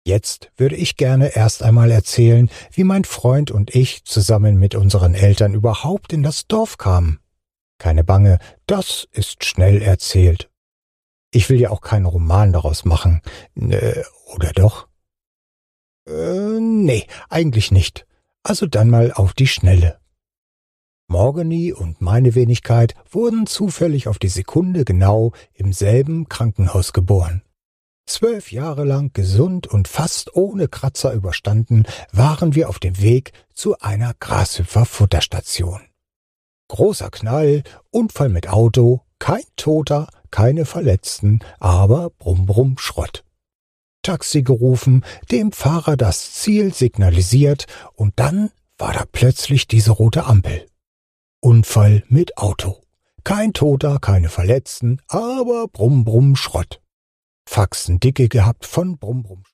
Jetzt würde ich gerne erst einmal erzählen, wie mein Freund und ich zusammen mit unseren Eltern überhaupt in das Dorf kamen. Keine Bange, das ist schnell erzählt. Ich will ja auch keinen Roman daraus machen. Oder doch? Nee, eigentlich nicht. Also dann mal auf die Schnelle. Morgany und meine Wenigkeit wurden zufällig auf die Sekunde genau im selben Krankenhaus geboren. 12 Jahre lang gesund und fast ohne Kratzer überstanden, waren wir auf dem Weg zu einer Grashüpfer-Futterstation. Großer Knall, Unfall mit Auto, kein Toter, keine Verletzten, aber Brumm Brumm Schrott. Taxi gerufen, dem Fahrer das Ziel signalisiert und dann war da plötzlich diese rote Ampel. Unfall mit Auto. Kein Toter, keine Verletzten, aber Brumm Brumm Schrott. Faxen dicke gehabt von Brumm Brumm